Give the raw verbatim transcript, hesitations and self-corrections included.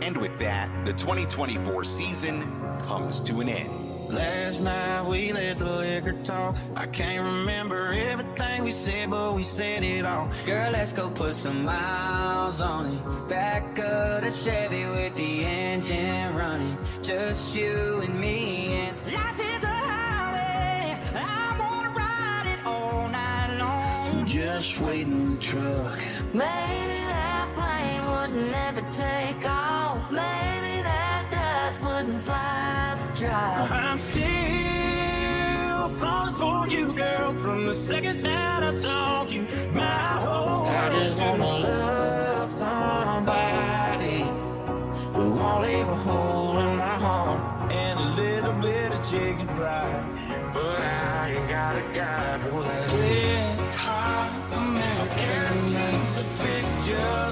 And with that, the twenty twenty-four season comes to an end. Last night we let the liquor talk. I can't remember everything we said, but we said it all. Girl, let's go put some miles on it. Back of the Chevy with the engine running. Just you and me, and life is a highway. I wanna ride it all night long. Just wait in the truck. Maybe that plane would never take off. Maybe that dust wouldn't fly the drive. I'm still falling for you, girl, from the second that I saw you. My whole I just wanna love somebody who won't leave a hole in my heart and a little bit of chicken fried. But I ain't got a guy for that. Red hot American needs to fit just